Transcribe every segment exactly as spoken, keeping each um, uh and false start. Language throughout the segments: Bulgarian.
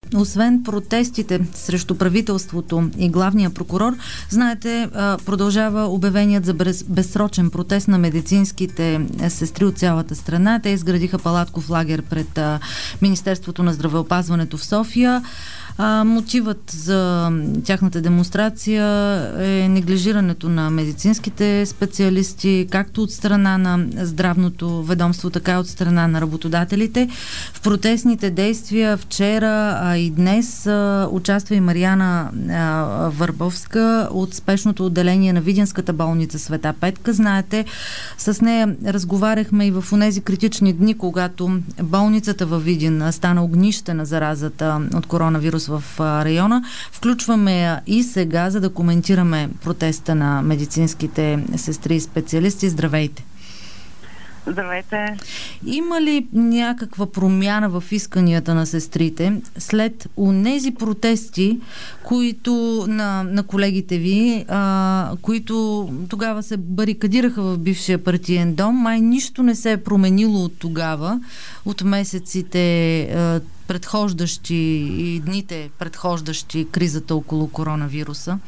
освен протестите срещу правителството и главния прокурор, знаете, продължава обявеният за безсрочен протест на медицинските сестри от цялата страна. Те изградиха палатков лагер пред Министерството на здравеопазването в София. А, мотивът за тяхната демонстрация е неглижирането на медицинските специалисти, както от страна на здравното ведомство, така и от страна на работодателите. В протестните действия вчера, а и днес а, участва и Мариана а, Върбовска от спешното отделение на Видинската болница Света Петка. Знаете, с нея разговаряхме и в онези критични дни, когато болницата във Видин стана огнище на заразата от коронавирус в района. Включваме я и сега, за да коментираме протеста на медицинските сестри и специалисти. Здравейте! Здравейте! Има ли някаква промяна в исканията на сестрите след онези протести, които на, на колегите ви, а, които тогава се барикадираха в бившия партиен дом? Май нищо не се е променило от тогава, от месеците а, предхождащи и дните предхождащи кризата около коронавируса?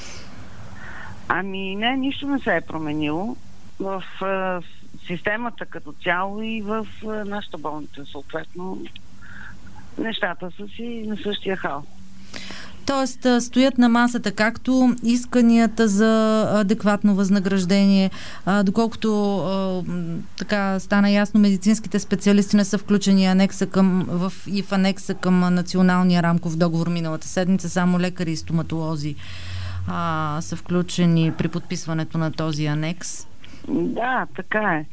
Ами не, нищо не се е променило в а, системата като цяло и в а, нашата болница съответно. Нещата са си на същия хал. Тоест стоят на масата както исканията за адекватно възнаграждение, а, доколкото а, така стана ясно, медицинските специалисти не са включени анекса към, в, и в анекса към националния рамков договор миналата седмица, само лекари и стоматолози а, са включени при подписването на този анекс. Да, така е.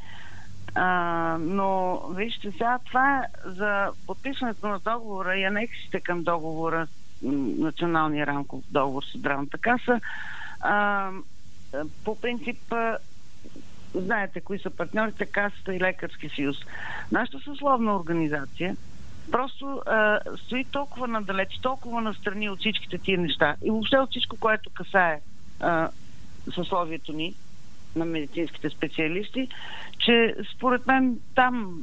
А, но вижте сега, това е за подписването на договора и анексите към договора, националния рамков договор с здравната каса. А, по принцип, а, знаете кои са партньорите, Касата и Лекарски съюз. Нашата съсловна организация просто а, стои толкова надалеч, толкова настрани от всичките тия неща и въобще от всичко, което касае а, съсловието ни на медицинските специалисти, че според мен там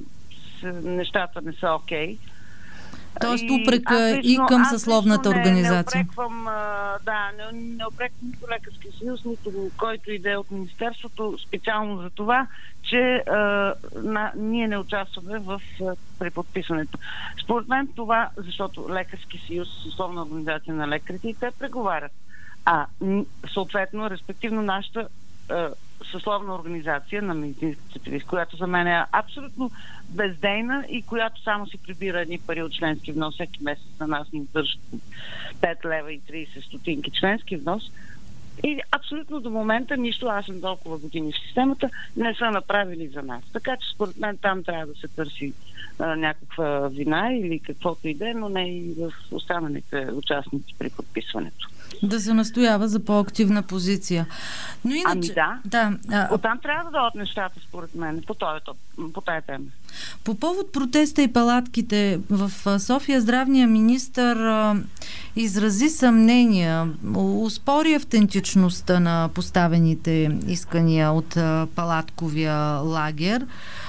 нещата не са окей. Okay. Тоест упрека и, и към съсловната не, организация. Не опреквам, да, не, не опреквам нито Лекарски съюз, нито който иде от Министерството, специално за това, че а, на, ние не участваме в при подписването. Според мен това, защото Лекарски съюз, съсловна организация на лекарите, и те преговарят. А съответно, респективно нашата а, съсловна организация на медицинските специалисти, която за мен е абсолютно бездейна и която само си прибира едни пари от членски внос. Всеки месец на нас ни държат пет лева и трийсет стотинки членски внос. И абсолютно до момента нищо, аз съм толкова години в системата, не са направили за нас. Така че според мен там трябва да се търси а, някаква вина или каквото и да е, но не и в останалите участници при подписването. Да се настоява за по-активна позиция. Но иначе, ами да. да а... Оттам трябва да дойдат нещата, според мен, по, този, по тази тема. По повод протеста и палатките в София, здравният министър а, изрази съмнения, успори автентичността на поставените искания от а, палатковия лагер.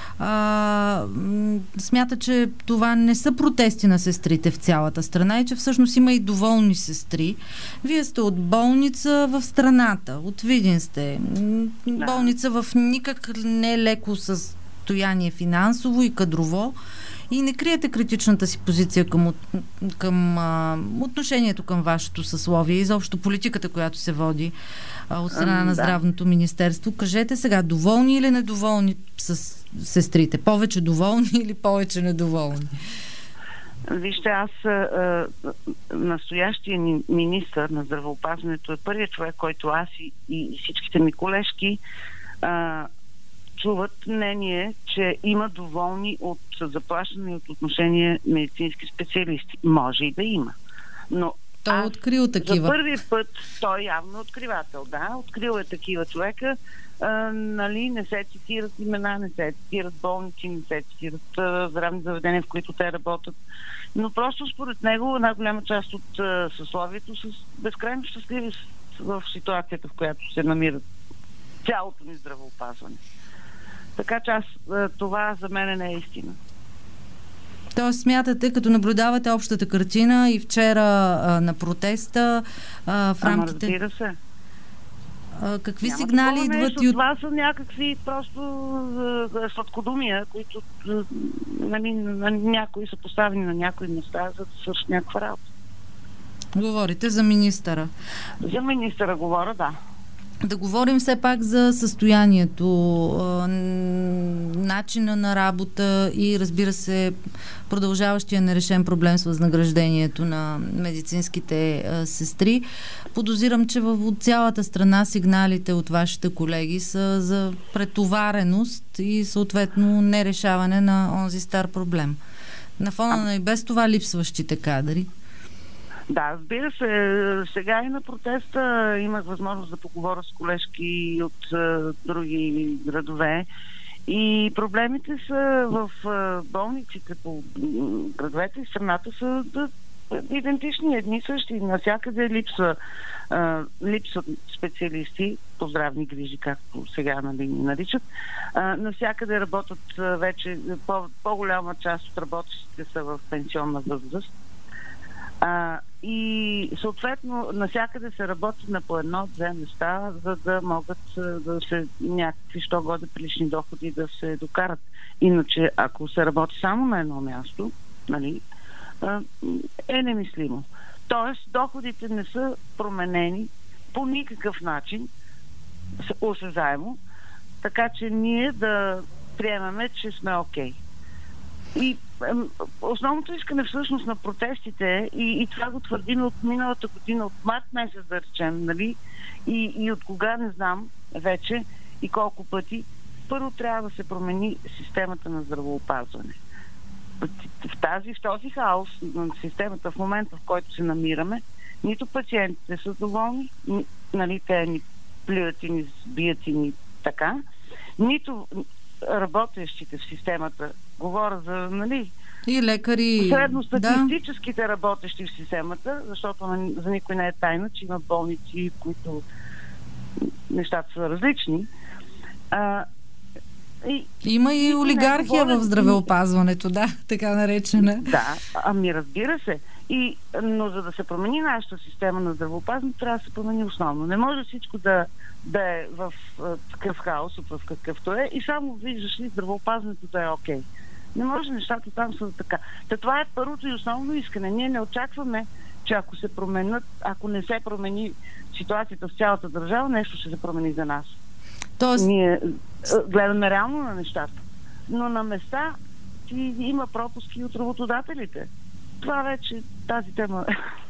А, смята, че това не са протести на сестрите в цялата страна и че всъщност има и доволни сестри. Вие сте от болница в страната, от Видин сте. Да. Болница в никак не леко състояние финансово и кадрово и не криете критичната си позиция към, към а, отношението към вашето съсловие и изобщо политиката, която се води а, от страна а, на Здравното да. министерство. Кажете сега, доволни или недоволни с сестрите? Повече доволни или повече недоволни? Вижте, аз а, настоящия ни министър на здравеопазването е първият човек, който аз и, и всичките ми колежки а, чуват мнение, че има доволни от заплащане и от отношение медицински специалисти. Може и да има. Но той е открил такива. За първи път той явно е откривател, да. Открил е такива човека. А, нали, не се цитират имена, не се цитират болници, не се цитират а, здравни заведения, в които те работят. Но просто според него една голяма част от а, съсловието са безкрайно щастливи в ситуацията, в която се намират цялото ни здравеопазване. Така че аз, това за мен не е истина. Тоест смятате, като наблюдавате общата картина и вчера а, на протеста а, в рамките... Ама разбира се. А, какви Няма сигнали идват нещо, и от... Това са някакви просто а, сладкодумия, които а, нали, на някои са поставени на някои места, за да свършат някаква работа. Говорите за министъра. За министъра говоря, да. Да говорим все пак за състоянието, начина на работа и, разбира се, продължаващия нерешен проблем с възнаграждението на медицинските сестри. Подозирам, че в цялата страна сигналите от вашите колеги са за претовареност и съответно нерешаване на онзи стар проблем. На фона на и без това липсващите кадри. Да, разбира се. Сега и на протеста имах възможност да поговоря с колежки от а, други градове. И проблемите са в а, болниците по градовете и страната са да, идентични, едни същи. Навсякъде липсва, а, липсват специалисти по здравни грижи, както сега нали, ни наричат. А, навсякъде работят а, вече, по, по-голяма част от работещите са в пенсионна възраст. А, и съответно навсякъде се работи на по едно-две неща, за да могат да се някакви що годе прилични доходи да се докарат. Иначе, ако се работи само на едно място, нали, е немислимо. Тоест, доходите не са променени по никакъв начин, осезаемо, така че ние да приемаме, че сме окей. И основното искане всъщност на протестите и, и това го твърдим от миналата година, от март месец да речем, нали? И, и от кога не знам вече и колко пъти. Първо трябва да се промени системата на здравоопазване. В, тази, в този хаос на системата в момента, в който се намираме, нито пациентите са доволни, нали, те ни плюят и ни бият и ни така, нито работещите в системата, говоря за, нали, и лекари, средностатистическите да. Работещи в системата, защото за никой не е тайна, че има болници, които нещата са различни. А, и, има и олигархия в здравеопазването, да, така наречена. Да, ами разбира се. И, но за да се промени нашата система на здравеопазването, трябва да се промени основно. Не може всичко да, да е в а, такъв хаос, в какъвто е, и само виждаш ли здравеопазването да е окей. Okay. Не може нещата там са така. Та това е първото и основно искане. Ние не очакваме, че ако се променят, ако не се промени ситуацията в цялата държава, нещо ще се промени за нас. Тоест... Ние гледаме реално на нещата. Но на места ти има пропуски от работодателите. Това вече тази тема.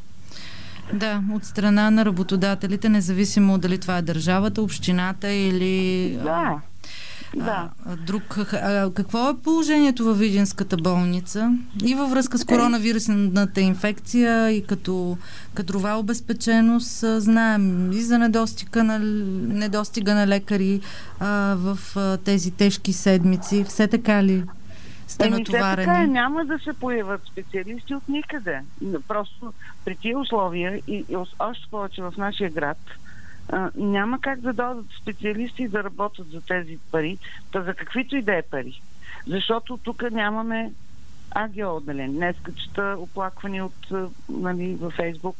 Да, от страна на работодателите, независимо дали това е държавата, общината или... Да. Да. А, друг, а, какво е положението във Видинската болница и във връзка с коронавирусната инфекция и като кадрова обезпеченост? Знаем и за недостига на, недостига на лекари а, в а, тези тежки седмици. Все така ли сте Еми, натоварени? Все така няма да се появят специалисти от никъде. Просто при тия условия и, и още повече в нашия град Uh, няма как да дойдат специалисти да работят за тези пари, та за каквито и да е пари. Защото тук нямаме АГО отделение. Днеска чета оплаквани от, нали, във Фейсбук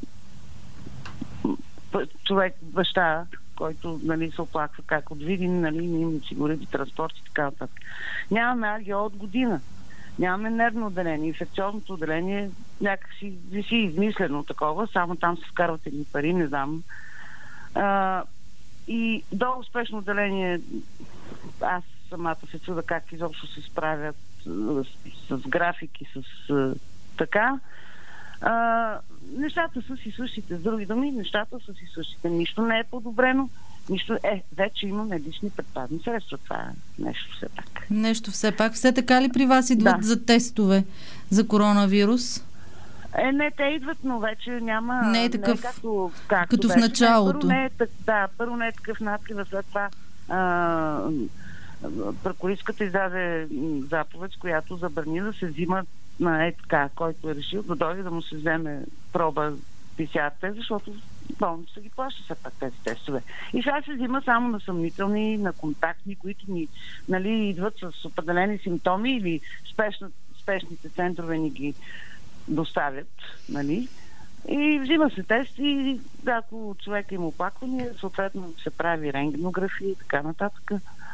човек, баща, който, нали, се оплаква как от Видин, нали, не им осигурили транспорт и така нататък. Нямаме АГО от година. Нямаме нервно отделение. Инфекциозното отделение някакси виси измислено такова, само там се вкарват едни пари, не знам. Uh, и до успешно отделение аз самата се чуда как изобщо се справят uh, с, с графики, с uh, така. Uh, нещата са си същите. С други думи, нещата са си същите. Нищо не е подобрено. Нищо е. Вече имаме лични предпазни средства. Това е нещо все пак. Нещо все пак. Все така ли при вас идват да. за тестове за коронавирус? Е, не, те идват, но вече няма... Не е такъв, не е както, както като беше. в началото. Първо не е, да, първо не е такъв наплив, а след това а, прокуристката издаде заповед, с която забрани да се взима на е така, който е решил да дойде да му се вземе проба пи си ар-те, защото болница ги плаща все пак тези тестове. И сега се взима само на съмнителни, на контактни, които ни, нали, идват с определени симптоми или спешна спешните центрове ни ги доставят, нали? И взима се тест и ако човек има оплаквания, съответно се прави рентгенография и така нататък.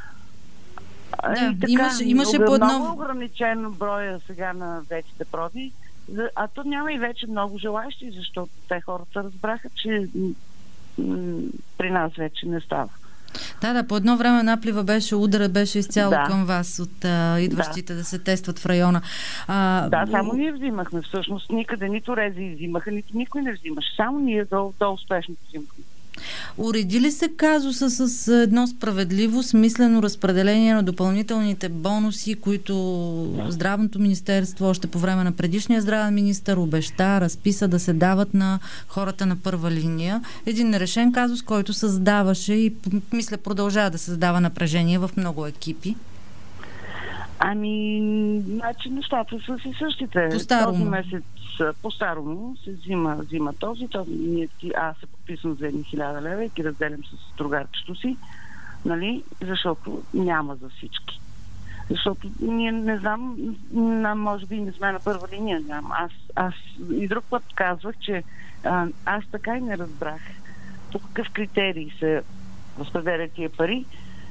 Да, и така, имаше, имаше много, по едно... много ограничен броя сега на взетите проби, а то няма и вече много желащи, защото те хората разбраха, че м- при нас вече не става. Да, да, по едно време наплива беше, удара беше изцяло да. към вас от а, идващите да. да се тестват в района. А, да, само ние взимахме всъщност. Никъде нито рези взимаха, нито никой не взимаше. Само ние до, до успешно взимахме. Уреди ли се казуса с едно справедливо, смислено разпределение на допълнителните бонуси, които Здравното министерство още по време на предишния здравен министър обеща, разписа да се дават на хората на първа линия? Един нерешен казус, който създаваше и мисля продължава да създава напрежение в много екипи. Ами, значи нещата са си същите. По-старому. Този месец по-старому се взима, взима този, този ние, аз се подписвам за едни хиляда лева и ги разделям с другарчето си, нали, защото няма за всички. Защото ние не знам, може би не сме на първа линия. Нямам. Аз, аз и друг път казвах, че а, аз така и не разбрах по какъв критерий се разпределят тия пари,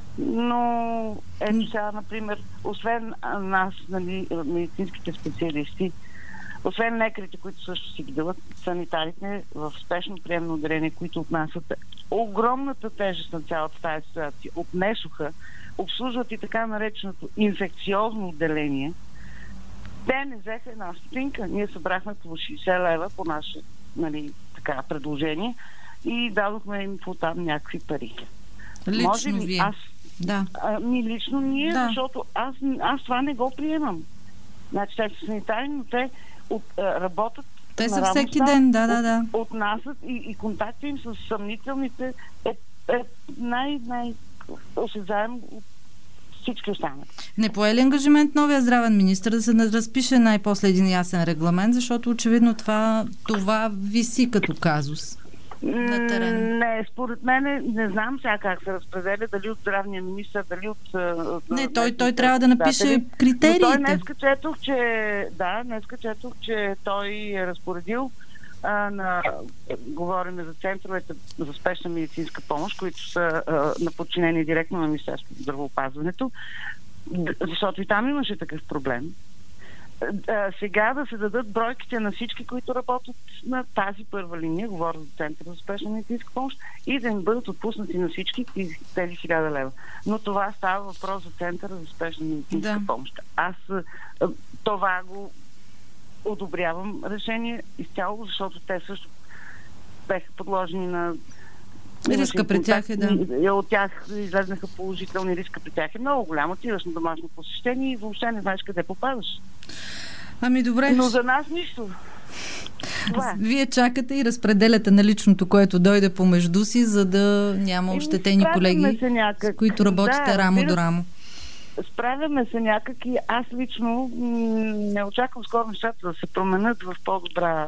но ето сега, например, освен нас, нали, медицинските специалисти, освен лекарите, които също си ги дават, санитарите в спешно приемно отделение, които отнасят огромната тежест на цялата тази ситуация, отнесоха, обслужват и така нареченото инфекциозно отделение, те не взеха една стотинка. Ние събрахме по шейсет лева по наше, нали, така, предложение и дадохме им по там някакви пари. Лично Може ли, вие? аз, да. А, ми лично ние, да. защото аз, аз това не го приемам. Значи те са санитари, но те от, а, работят. Те са на всеки работа, ден, да, да, да. От, отнасят и, и контакта им с съмнителните е, е най- най- осезаем от всички останали. Не пое ли ангажимент новия здравен министър да се разпише най-после един ясен регламент, защото очевидно това, това виси като казус на терен? Не, според мен не знам сега как се разпределя, дали от здравния министър, дали от... от не, той, той трябва да напише критериите. Но той днеска четох, че да, днеска четох, че той е разпоредил а, на, говорим за центровете за спешна медицинска помощ, които са а, на подчинение директно на Министерството на здравеопазването, защото и там имаше такъв проблем. Сега да се дадат бройките на всички, които работят на тази първа линия, говоря за Центъра за спешна медицинска помощ, и да им бъдат отпуснати на всички тези хиляда лева. Но това става въпрос за Центъра за спешна медицинска да. помощ. Аз това го одобрявам решение изцяло, защото те също бяха подложени на риска при тях е, да. И от тях излезнаха положителни, риска при тях е много голям. Отиваш на домашно посещение и въобще не знаеш къде попадаш. Ами добре. Но за нас нищо. Това е. Вие чакате и разпределяте наличното, което дойде помежду си, за да няма ощетени колеги, с които работите да, рамо до рамо. Справяме се някак и аз лично м- не очаквам скоро нещата да се променят в по-добра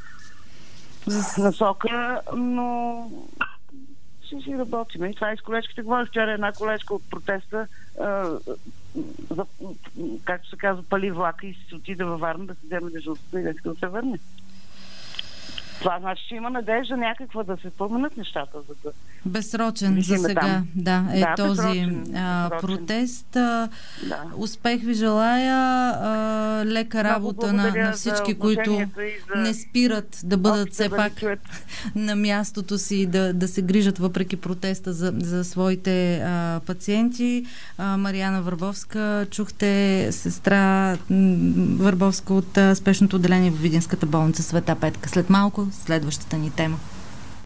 насока, но ще си работим. И това и с колежките говоря. Вчера една колежка от протеста, а, за, както се казва, пали влака и се отиде във Варна да се вземе дежурството и да се върне. Това значи, че има надежда някаква да се променят нещата. За да безсрочен за сега. Там. Да, е да, този безсрочен, а, безсрочен. протест. А, да. Успех ви желая. А, лека работа на, на всички, които за... не спират да бъдат все да пак да на мястото си, да, да се грижат въпреки протеста за, за своите а, пациенти. А, Мариана Върбовска, чухте сестра Върбовска от а, спешното отделение в Видинската болница Света Петка. След малко следващата ни тема.